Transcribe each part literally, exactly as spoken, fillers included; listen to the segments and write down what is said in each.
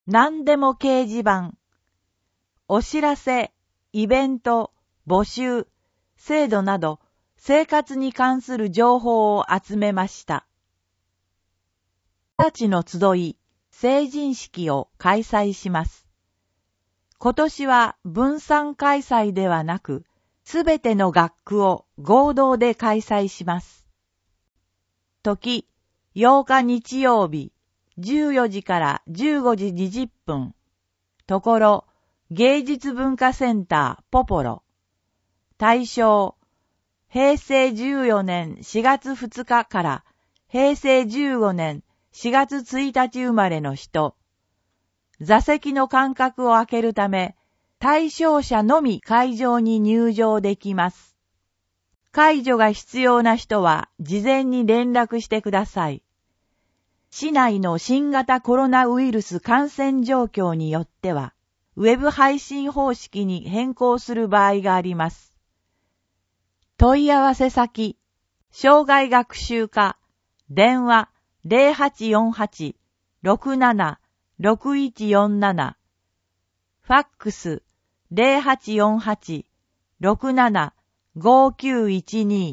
何でも掲示板、お知らせ、イベント、募集、制度など、生活に関する情報を集めました。たちの集い、成人式を開催します。今年は分散開催ではなく、すべての学区を合同で開催します。時、ようか日曜日、じゅうよじからじゅうごじにじゅっぷん。ところ、芸術文化センターポポロ。対象、へいせいじゅうよねんしがつふつかからへいせいじゅうごねんしがつついたち生まれの人。座席の間隔を空けるため、対象者のみ会場に入場できます。介助が必要な人は事前に連絡してください。市内の新型コロナウイルス感染状況によっては、ウェブ配信方式に変更する場合があります。問い合わせ先、障害学習課、電話 ゼロはちよんはち ろくなな ろくいちよんなな、ファックス ゼロはちよんはち ろくなな ごきゅういちに。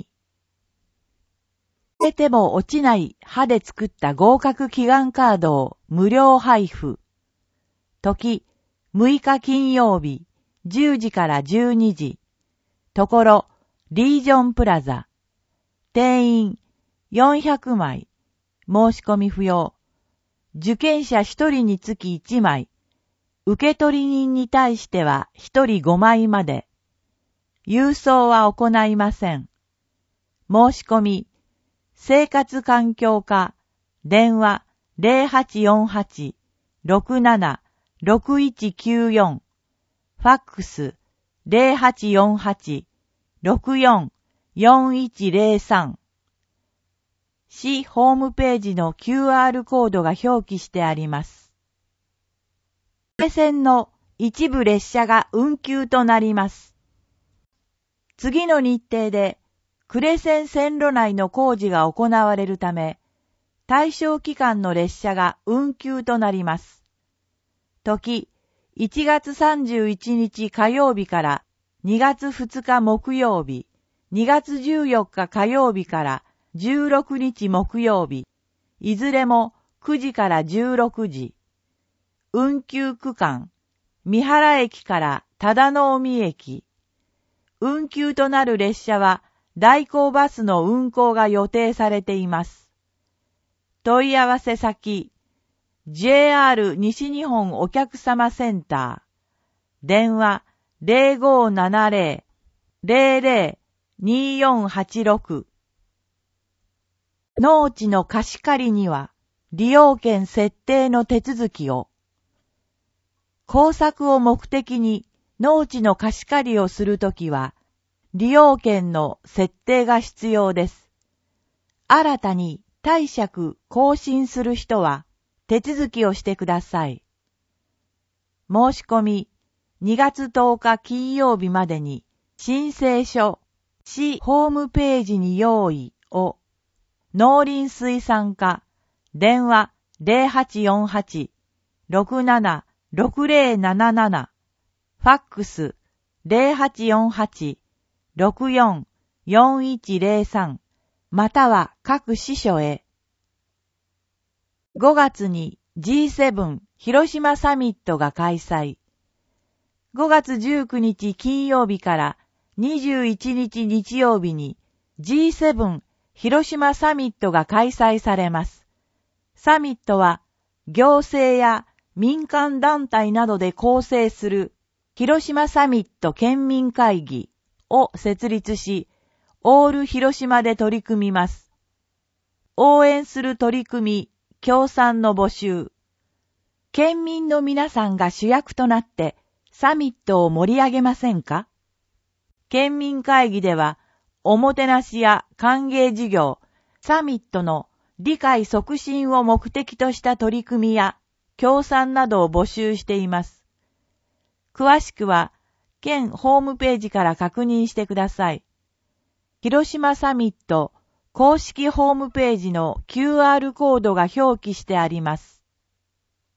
捨てても落ちない歯で作った合格祈願カードを無料配布。時、むいか金曜日、じゅうじからじゅうにじ。ところ、リージョンプラザ。定員よんひゃくまい。申し込み不要。受験者ひとりにつきいちまい。受取人に対してはひとりごまいまで。郵送は行いません。申し込み、生活環境課、電話 ゼロはちよんはち ろくなな ろくいちきゅうよん、ファックス ゼロはちよんはち ろくよん よんいちゼロさん。市ホームページの キューアール コードが表記してあります。呉線の一部列車が運休となります。次の日程で呉線線路内の工事が行われるため、対象期間の列車が運休となります。時、いちがつさんじゅういちにち火曜日からにがつふつか木曜日、にがつじゅうよっか火曜日からじゅうろくにち木曜日、いずれもくじからじゅうろくじ。運休区間、三原駅から忠臣駅。運休となる列車は代行バスの運行が予定されています。問い合わせ先、ジェイアール 西日本お客様センター。電話 ゼロごななゼロ ゼロゼロ によんはちろく。農地の貸し借りには利用権設定の手続きを。工作を目的に農地の貸し借りをするときは、利用権の設定が必要です。新たに貸借更新する人は手続きをしてください。申し込みにがつとおか金曜日までに申請書、市ホームページに用意を。農林水産課、電話 ゼロはちよんはち ろくなな ろくゼロなななな、ファックス ゼロはちよんはち ろくよん よんいちゼロさん、または各支所へ。ごがつに ジーセブン 広島サミットが開催。ごがつじゅうくにち金曜日からにじゅういちにち日曜日に ジーセブン 広島サミットが開催されます。サミットは行政や民間団体などで構成する広島サミット県民会議を設立し、オール広島で取り組みます。応援する取り組み、協賛の募集。県民の皆さんが主役となってサミットを盛り上げませんか？県民会議では、おもてなしや歓迎事業、サミットの理解促進を目的とした取り組みや協賛などを募集しています。詳しくは、県ホームページから確認してください。広島サミット公式ホームページの キューアール コードが表記してあります。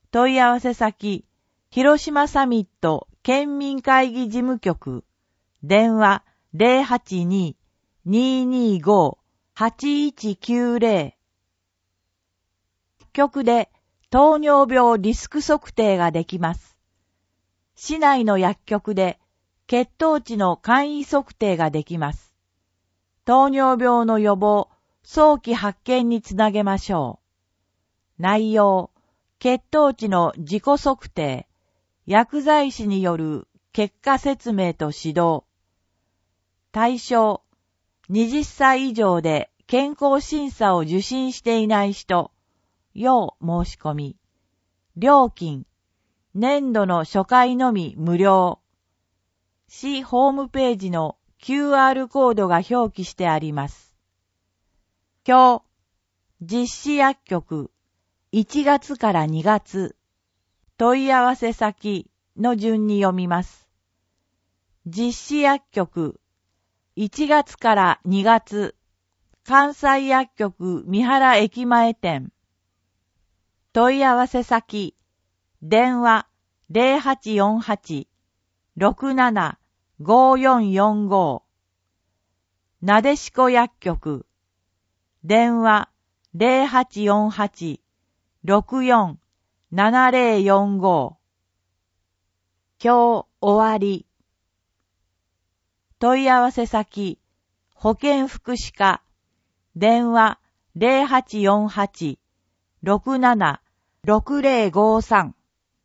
問い合わせ先、広島サミット県民会議事務局、電話 ゼロはちにー にーにーごー はちいちきゅうゼロ 薬局で糖尿病リスク測定ができます。市内の薬局で血糖値の簡易測定ができます。糖尿病の予防、早期発見につなげましょう。内容、血糖値の自己測定、薬剤師による結果説明と指導。対象、はたち以上で健康審査を受診していない人、要申し込み。料金、年度の初回のみ無料。市ホームページの キューアール コードが表記してあります。今日、実施薬局、いちがつからにがつ、問い合わせ先の順に読みます。実施薬局、いちがつからにがつ、関西薬局三原駅前店。問い合わせ先、電話 ゼロはちよんはち ろくなな ごよんよんご。なでしこ薬局、電話 ゼロはちよんはち ろくよん ななゼロよんご。今日終わり。問い合わせ先、保健福祉課、電話 ゼロはちよんはち ろくなな ろくゼロごさん。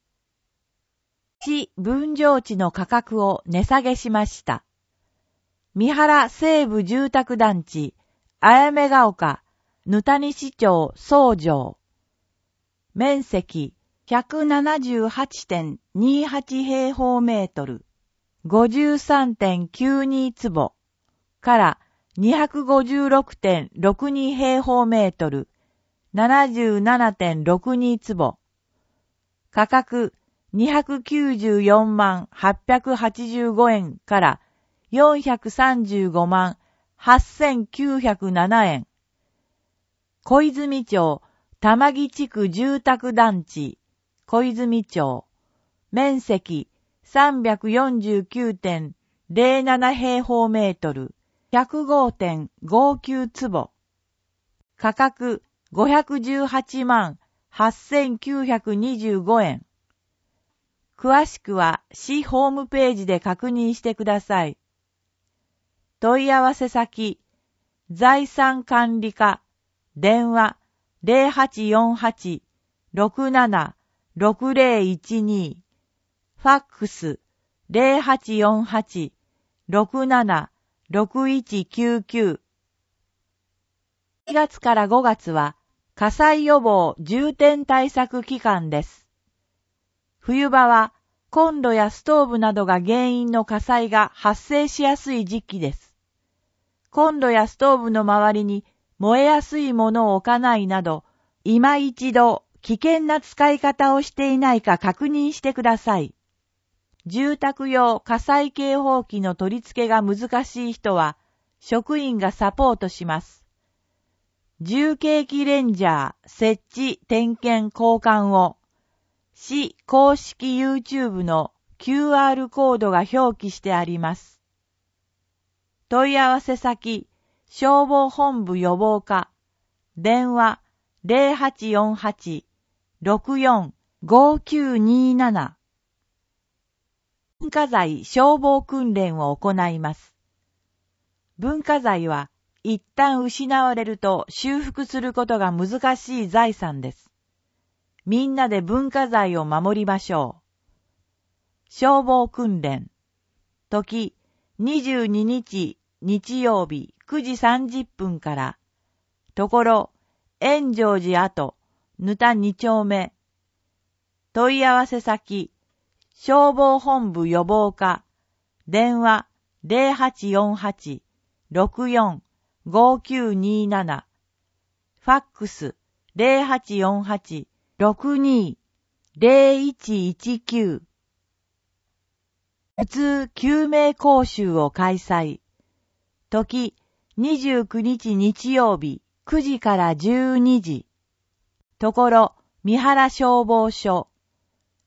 市分譲地の価格を値下げしました。三原西部住宅団地、あやめが丘、ぬたに市町総城。面積 ひゃくななじゅうはちてんにはち 平方メートル、ごじゅうさんてんきゅうに 坪からにひゃくごじゅうろくてんろくに 平方メートル、ななじゅうななてんろくに 坪。価格にひゃくきゅうじゅうよんまんはっぴゃくはちじゅうごえんからよんひゃくさんじゅうごまんはっせんきゅうひゃくななえん。小泉町玉木地区住宅団地、小泉町。面積 さんびゃくよんじゅうきゅうてんゼロなな 平方メートル、ひゃくごてんごきゅう 坪。価格ごひゃくじゅうはちまんはっせんきゅうひゃくにじゅうごえん。詳しくは市ホームページで確認してください。問い合わせ先、財産管理課、電話 ゼロはちよんはち ろくなな ろくゼロいちに、ファックス ゼロはちよんはち ろくなな ろくいちきゅうきゅう。しがつからごがつは火災予防重点対策期間です。冬場はコンロやストーブなどが原因の火災が発生しやすい時期です。コンロやストーブの周りに燃えやすいものを置かないなど、今一度危険な使い方をしていないか確認してください。住宅用火災警報器の取り付けが難しい人は、職員がサポートします。重景気レンジャー設置点検交換を、市公式 YouTube の キューアール コードが表記してあります。問い合わせ先、消防本部予防課、電話 ゼロはちよんはち ろくよん ごきゅうになな。文化財消防訓練を行います。文化財は一旦失われると修復することが難しい財産です。みんなで文化財を守りましょう。消防訓練。時、にじゅうににち日曜日くじさんじゅっぷんから。ところ、円城寺跡、ぬたに丁目。問い合わせ先、消防本部予防課、電話 ゼロはちよんはち ろくよん ごきゅうになな、ファックス ゼロはちよんはち ろくに ゼロいちいちきゅう。普通救命講習を開催。時、にじゅうくにち日曜日くじからじゅうにじ。ところ、三原消防署。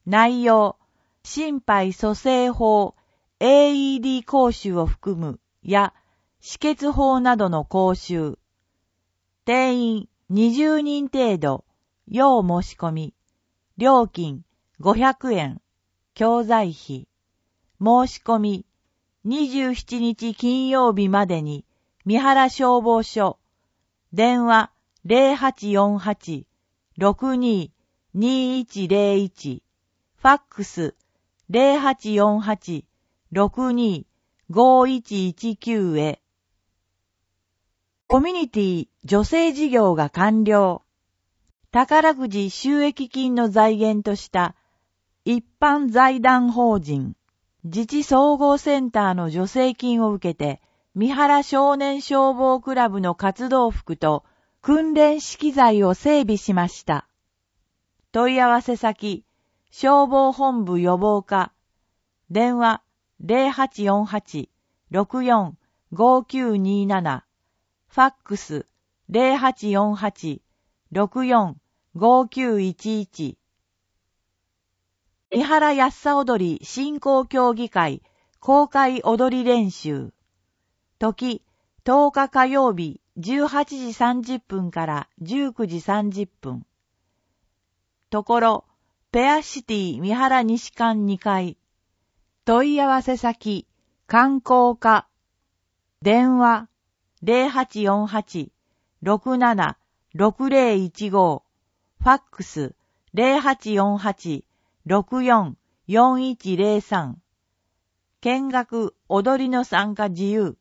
内容、心肺蘇生法 エーイーディー 講習を含むや止血法などの講習。定員にじゅうにん程度、要申し込み。料金ごひゃくえん。教材費。申し込みにじゅうしちにち金曜日までに三原消防署。電話 ゼロはちよんはち ろくにー にーいちゼロいち。ファックスゼロはちよんはち ろくにー ごいちいちきゅう へ。コミュニティ助成事業が完了。宝くじ収益金の財源とした一般財団法人自治総合センターの助成金を受けて三原少年消防クラブの活動服と訓練資機材を整備しました。問い合わせ先消防本部予防課。電話ゼロはちよんはち ろくよん ごきゅうにーなな。ファックスゼロはちよんはち ろくよん ごきゅういちいち。三原やっさ踊り振興協議会公開踊り練習。時、とおか火曜日じゅうはちじさんじゅっぷんからじゅうくじさんじゅっぷん。ところ、ペアシティ三原西館にかい。問い合わせ先、観光課。電話、ゼロはちよんはち ろくなな ろくゼロいちご。ファックス、ゼロはちよんはち ろくよん よんいちゼロさん。見学、踊りの参加自由。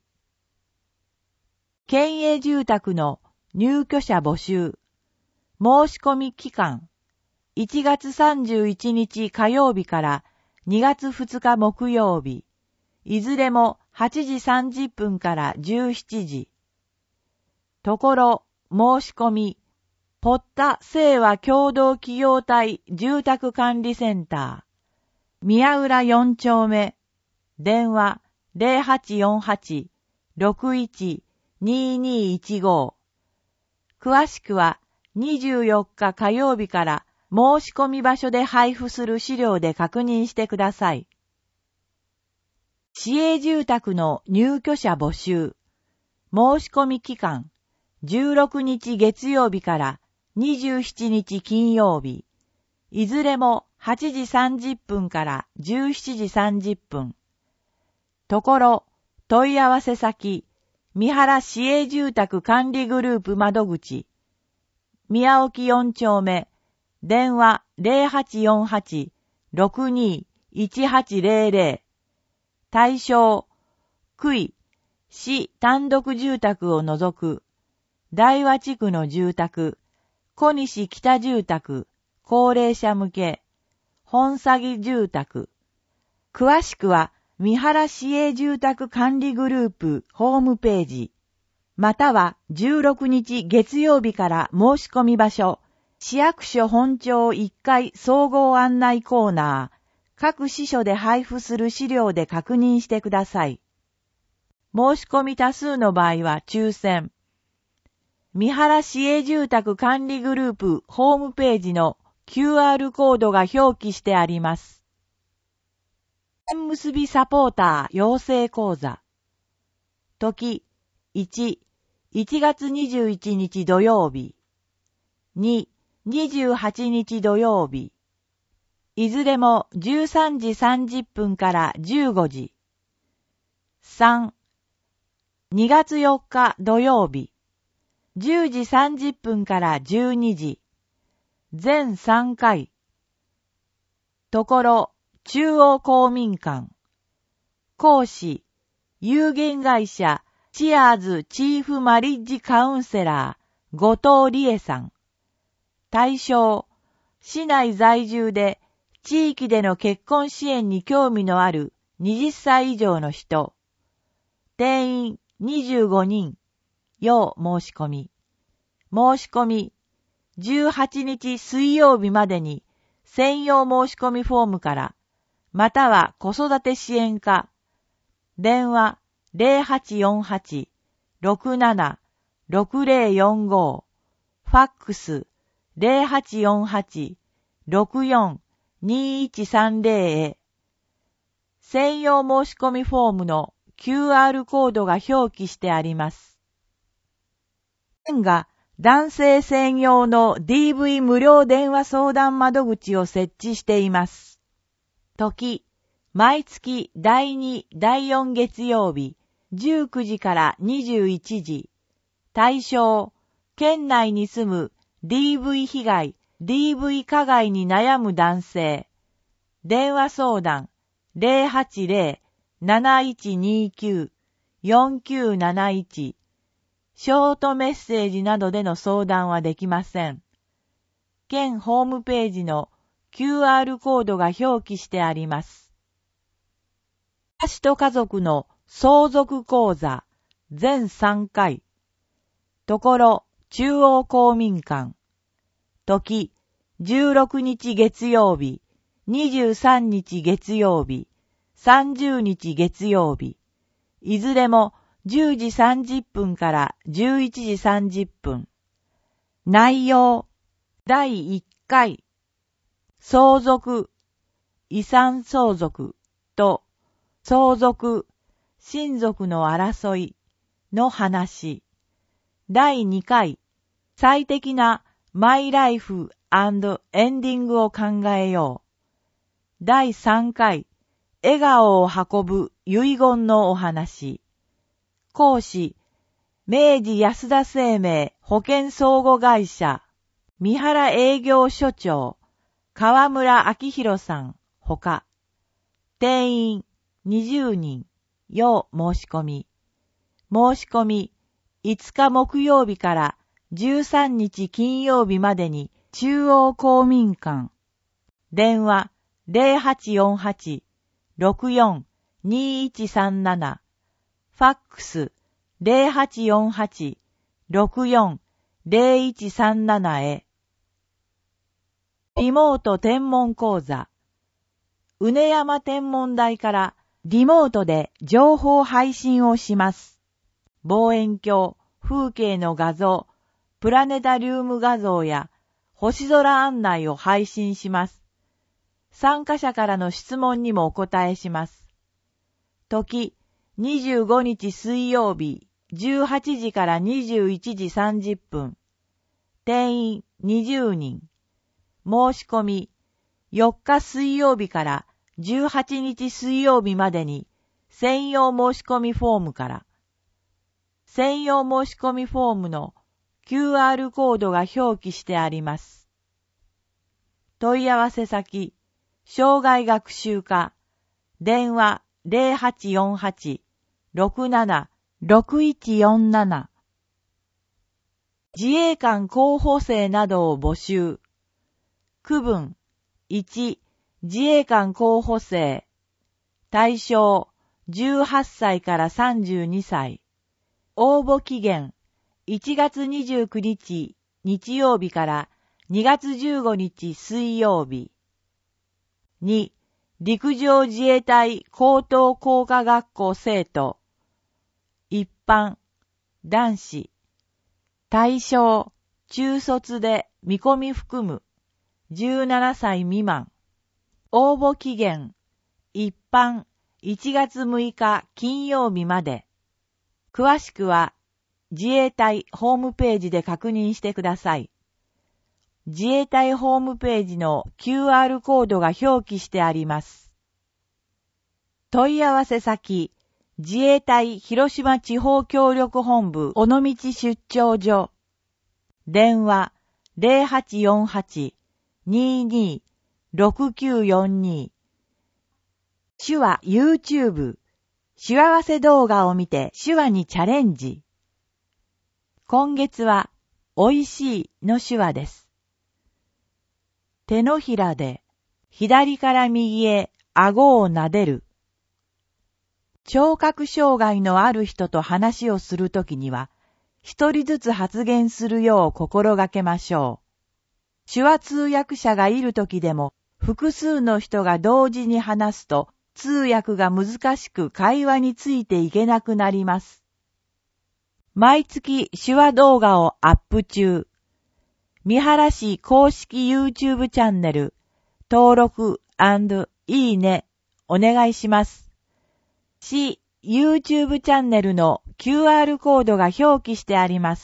県営住宅の入居者募集。申し込み期間。いちがつさんじゅういちにち火曜日からにがつふつか木曜日。いずれもはちじさんじゅっぷんからじゅうしちじ。ところ、申し込み。堀田清和共同企業体住宅管理センター。宮浦よん丁目。電話ゼロはちよんはち ろくいち にーにーいちご。詳しくはにじゅうよっか火曜日から申し込み場所で配布する資料で確認してください。市営住宅の入居者募集。申し込み期間。じゅうろくにち月曜日からにじゅうしちにち金曜日。いずれもはちじさんじゅっぷんからじゅうしちじさんじゅっぷん。ところ、問い合わせ先、三原市営住宅管理グループ窓口。宮沖よん丁目。電話ゼロはちよんはち ろくにー いちはちゼロゼロ。対象、区域、市単独住宅を除く。大和地区の住宅、小西北住宅、高齢者向け、本詐住宅。詳しくは、三原市営住宅管理グループホームページ、またはじゅうろくにち月曜日から申し込み場所、市役所本庁いっかい総合案内コーナー、各支所で配布する資料で確認してください。申し込み多数の場合は抽選。三原市営住宅管理グループホームページの キューアール コードが表記してあります。縁結びサポーター養成講座。時、いち、いちがつにじゅういちにち土曜日。に、にじゅうはちにち土曜日。いずれもじゅうさんじさんじゅっぷんからじゅうごじ。さん、にがつよっか土曜日。じゅうじさんじゅっぷんからじゅうにじ。全さんかい。ところ、中央公民館。講師、有限会社、チアーズチーフマリッジカウンセラー、後藤理恵さん。対象、市内在住で、地域での結婚支援に興味のあるはたち以上の人。定員にじゅうごにん。要申し込み。申し込み。じゅうはちにち水曜日までに専用申し込みフォームから、または子育て支援課。電話ゼロはちよんはち ろくなな ろくゼロよんご。ファックスゼロはちよんはち ろくよんにいちさんゼロ へ、専用申し込みフォームの キューアール コードが表記してあります。県が男性専用の ディーブイ 無料電話相談窓口を設置しています。時、毎月だいに、だいよん月曜日、じゅうくじからにじゅういちじ。対象、県内に住む ディーブイ 被害、ディーブイ 加害に悩む男性。電話相談 ゼロはちゼロ なないちにきゅう よんきゅうなないち。ショートメッセージなどでの相談はできません。県ホームページの キューアール コードが表記してあります。私と家族の相続講座全さんかい。ところ中央公民館。時じゅうろくにち月曜日、にじゅうさんにち月曜日、さんじゅうにち月曜日。いずれもじゅうじさんじゅっぷんからじゅういちじさんじゅっぷん。内容、だいいっかい。相続、遺産相続と相続、親族の争いの話。だいにかい、最適なマイライフ&エンディングを考えよう。だいさんかい、笑顔を運ぶ遺言のお話。講師、明治安田生命保険相互会社、三原営業所長、河村明宏さん、ほか。定員にじゅうにん、要申し込み。申し込み、いつか木曜日からじゅうさんにち金曜日までに中央公民館。電話ゼロはちよんはち ろくよん にいちさんなな。ファックスゼロはちよんはち ろくよん ゼロいちさんなな へ。リモート天文講座。うね山天文台からリモートで情報配信をします。望遠鏡、風景の画像、プラネタリウム画像や星空案内を配信します。参加者からの質問にもお答えします。時、にじゅうごにち水曜日、じゅうはちじからにじゅういちじさんじゅっぷん。定員にじゅうにん。申し込み、よっか水曜日からじゅうはちにち水曜日までに専用申し込みフォームから。専用申し込みフォームの キューアール コードが表記してあります。問い合わせ先、生涯学習課、電話ゼロはちよんはち ろくなな ろくいちよんなな。自衛官候補生などを募集。区分いち、自衛官候補生。対象じゅうはっさいからさんじゅうにさい。応募期限いちがつにじゅうくにち日曜日からにがつじゅうごにち水曜日。に、陸上自衛隊高等工科学校生徒。一般、男子。対象、中卒で見込み含む。じゅうななさい未満。応募期限、一般、いちがつむいか金曜日まで。詳しくは、自衛隊ホームページで確認してください。自衛隊ホームページの キューアール コードが表記してあります。問い合わせ先、自衛隊広島地方協力本部尾道出張所。電話ゼロはちよんはち にーにー ろくきゅうよんに。手話 YouTube、手話合わせ動画を見て手話にチャレンジ。今月は、おいしいの手話です。手のひらで、左から右へ顎を撫でる。聴覚障害のある人と話をするときには、一人ずつ発言するよう心がけましょう。手話通訳者がいるときでも、複数の人が同時に話すと、通訳が難しく会話についていけなくなります。毎月手話動画をアップ中。三原市公式 YouTube チャンネル、 登録&いいねお願いします。市 YouTube チャンネルの キューアール コードが表記してあります。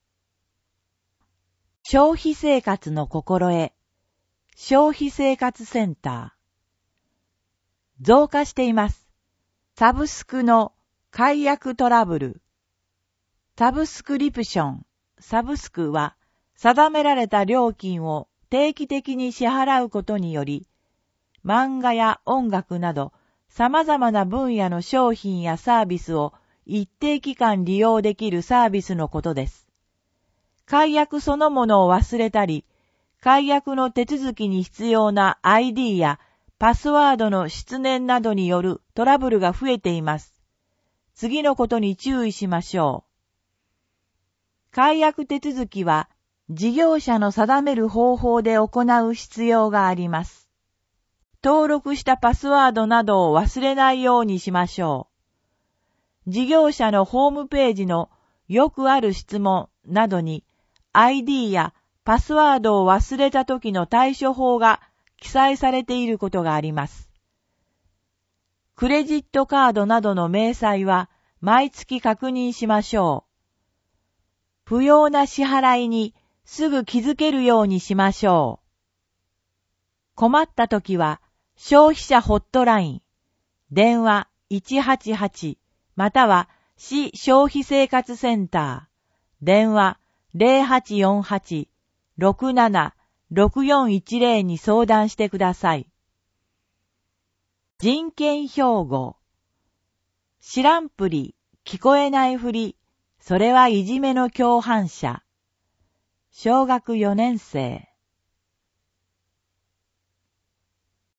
消費生活の心得、消費生活センター。増加しています。サブスクの解約トラブル。サブスクリプション、サブスクは定められた料金を定期的に支払うことにより、漫画や音楽など様々な分野の商品やサービスを一定期間利用できるサービスのことです。解約そのものを忘れたり、解約の手続きに必要な アイディー やパスワードの失念などによるトラブルが増えています。次のことに注意しましょう。解約手続きは事業者の定める方法で行う必要があります。登録したパスワードなどを忘れないようにしましょう。事業者のホームページのよくある質問などに アイディー やパスワードを忘れた時の対処法が記載されていることがあります。クレジットカードなどの明細は毎月確認しましょう。不要な支払いにすぐ気づけるようにしましょう。困った時は消費者ホットライン、電話いちはちはちまたは市消費生活センター、電話ゼロはちよんはち ろくなな ろくよんいちゼロに相談してください。人権標語。知らんぷり、聞こえないふり、それはいじめの共犯者。小学よねん生。